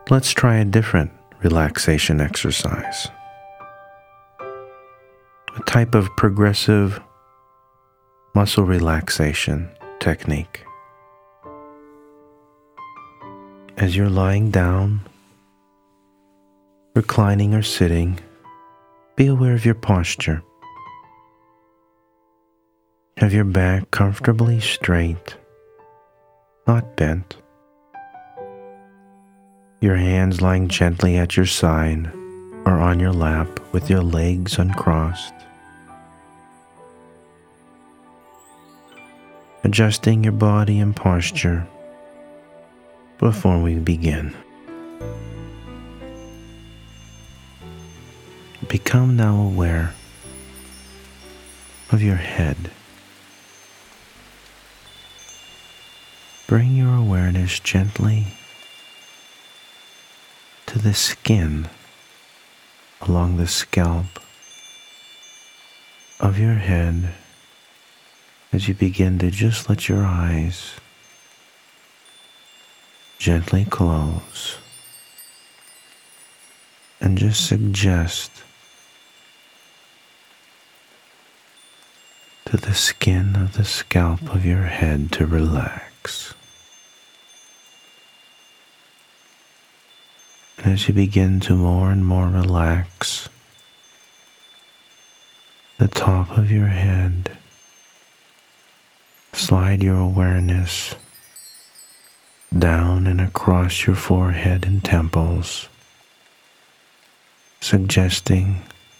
Let's try a different relaxation exercise. A type of progressive muscle relaxation technique. As you're lying down, reclining or sitting, be aware of your posture. Have your back comfortably straight, not bent. Your hands lying gently at your side or on your lap with your legs uncrossed. Adjusting your body and posture before we begin. Become now aware of your head. Bring your awareness gently to the skin along the scalp of your head as you begin to just let your eyes gently close and just suggest to the skin of the scalp of your head to relax. And as you begin to more and more relax the top of your head, slide your awareness down and across your forehead and temples, suggesting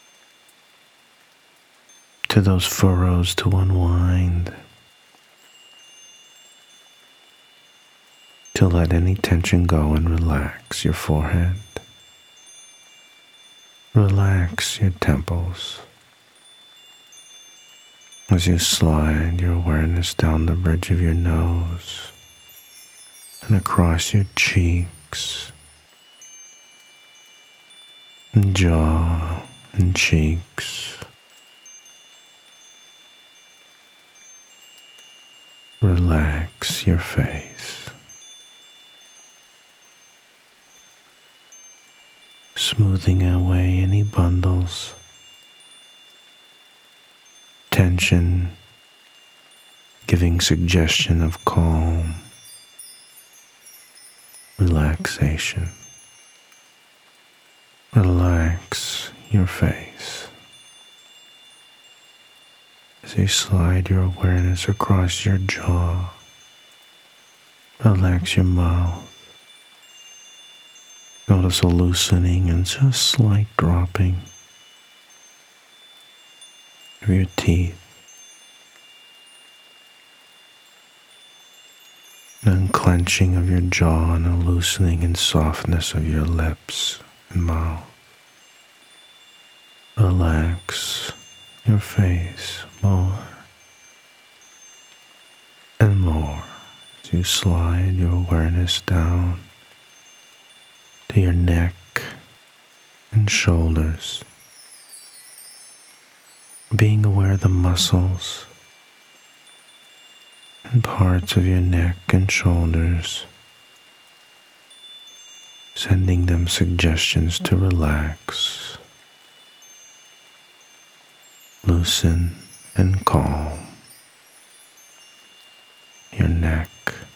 to those furrows to unwind, to let any tension go and relax your forehead, relax your temples. As you slide your awareness down the bridge of your nose and across your cheeks, and jaw and cheeks, relax your face, smoothing away any bundles, tension, giving suggestion of calm, relaxation. Relax your face as you slide your awareness across your jaw. Relax your mouth. Notice a loosening and just slight dropping of your teeth. An unclenching of your jaw and a loosening and softness of your lips and mouth. Relax your face more and more as you slide your awareness down to your neck and shoulders, being aware of the muscles and parts of your neck and shoulders, sending them suggestions to relax, loosen and calm your neck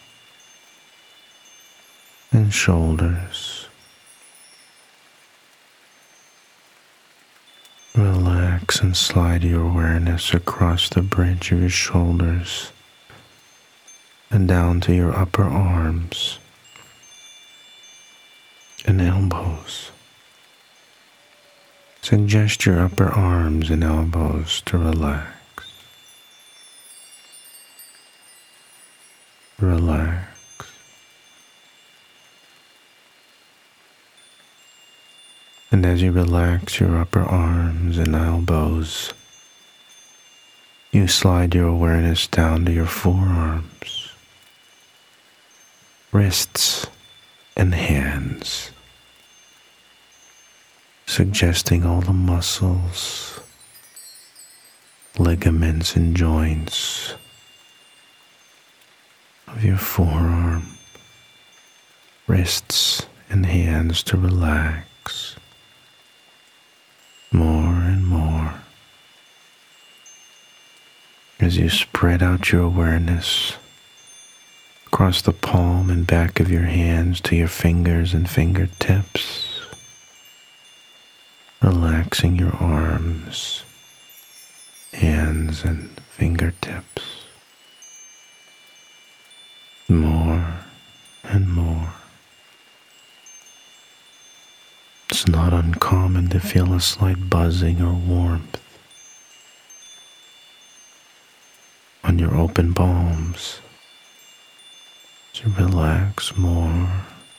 and shoulders. Relax and slide your awareness across the bridge of your shoulders and down to your upper arms and elbows. Suggest your upper arms and elbows to relax. Relax. And as you relax your upper arms and elbows, you slide your awareness down to your forearms, wrists, and hands, suggesting all the muscles, ligaments, and joints of your forearm, wrists, and hands to relax more and more as you spread out your awareness across the palm and back of your hands to your fingers and fingertips, relaxing your arms, hands, and fingertips more and more. It's not uncommon to feel a slight buzzing or warmth on your open palms as you relax more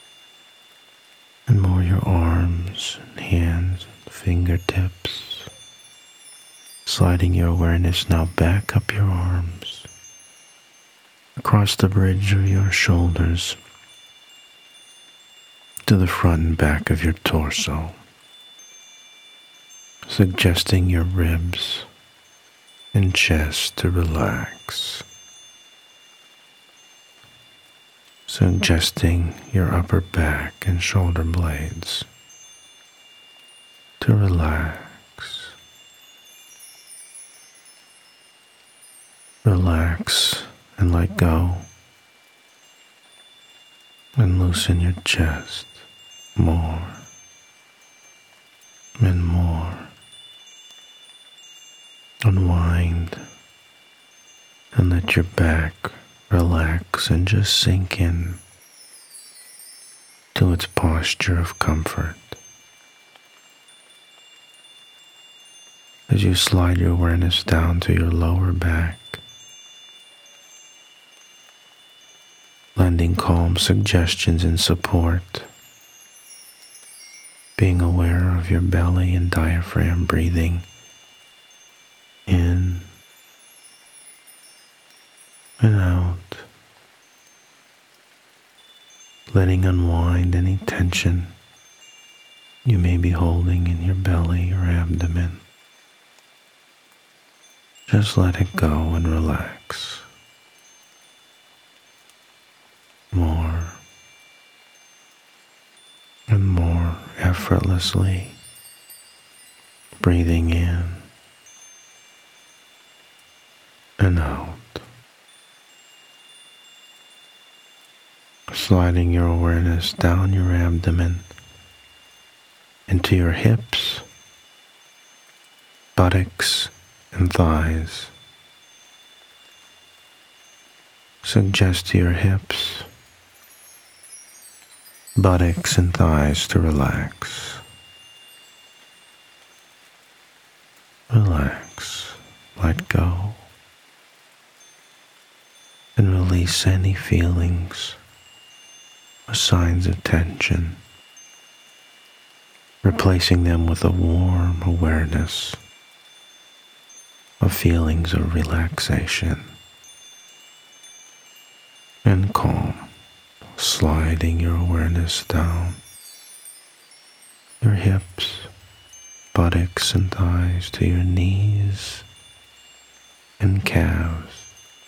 and more your arms and hands and fingertips, sliding your awareness now back up your arms, across the bridge of your shoulders, to the front and back of your torso, suggesting your ribs and chest to relax, suggesting your upper back and shoulder blades to relax. Relax and let go, and loosen your chest more and more. Unwind and let your back relax and just sink in to its posture of comfort. As you slide your awareness down to your lower back, lending calm suggestions and support, being aware of your belly and diaphragm breathing in and out, letting unwind any tension you may be holding in your belly or abdomen. Just let it go and relax. More and more effortlessly, breathing in and out, sliding your awareness down your abdomen into your hips, buttocks, and thighs. Suggest to your hips, buttocks, and thighs to relax. Relax, let go, and release any feelings or signs of tension, replacing them with a warm awareness of feelings of relaxation and calm, sliding your awareness down your hips, buttocks, and thighs to your knees and calves,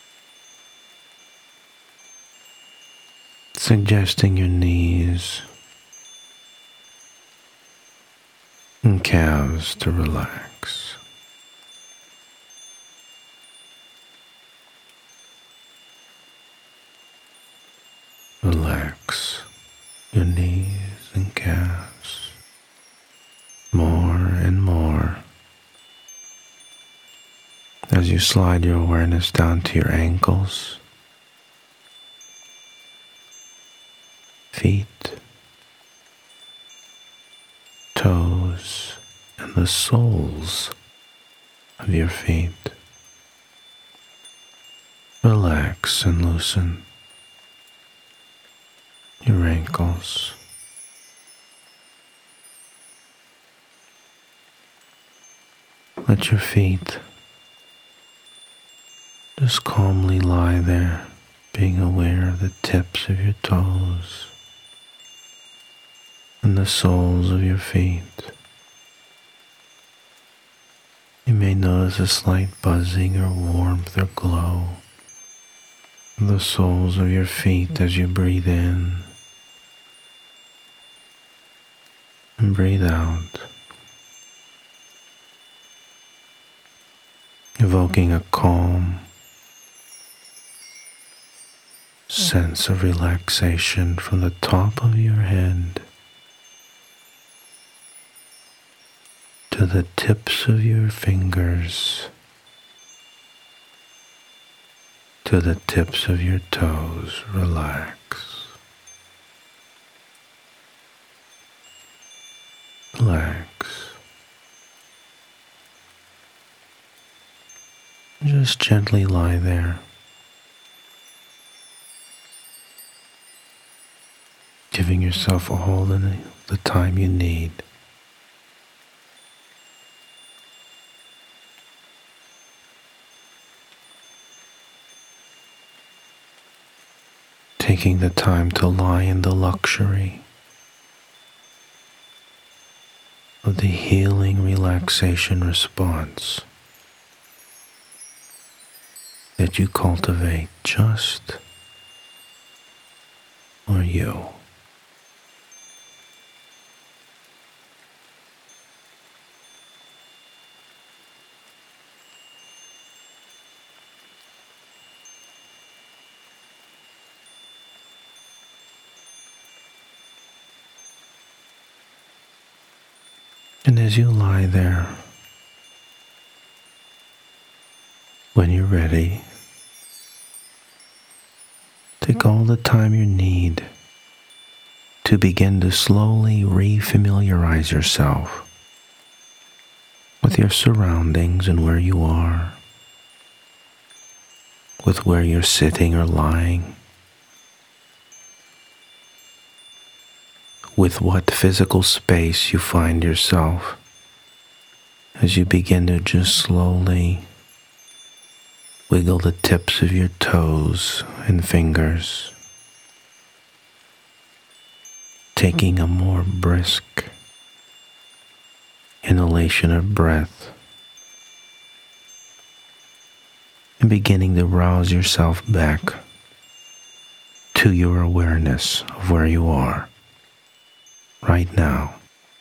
suggesting your knees and calves to relax. Relax your knees and calves more and more as you slide your awareness down to your ankles, feet, toes, and the soles of your feet. Relax and loosen your ankles. Let your feet just calmly lie there, being aware of the tips of your toes and the soles of your feet. You may notice a slight buzzing or warmth or glow of the soles of your feet as you breathe in and breathe out, evoking a calm sense of relaxation from the top of your head to the tips of your fingers, to the tips of your toes. Relax. Relax. Just gently lie there, giving yourself all the time you need. Taking the time to lie in the luxury of the healing relaxation response that you cultivate just for you. And as you lie there, when you're ready, take all the time you need to begin to slowly refamiliarize yourself with your surroundings and where you are, with where you're sitting or lying, with what physical space you find yourself as you begin to just slowly wiggle the tips of your toes and fingers, taking a more brisk inhalation of breath and beginning to rouse yourself back to your awareness of where you are right now,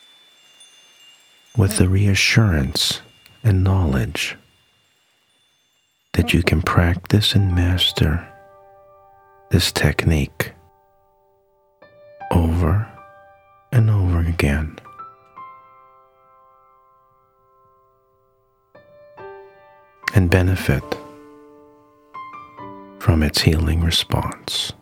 with the reassurance and knowledge that you can practice and master this technique over and over again. And benefit from its healing response.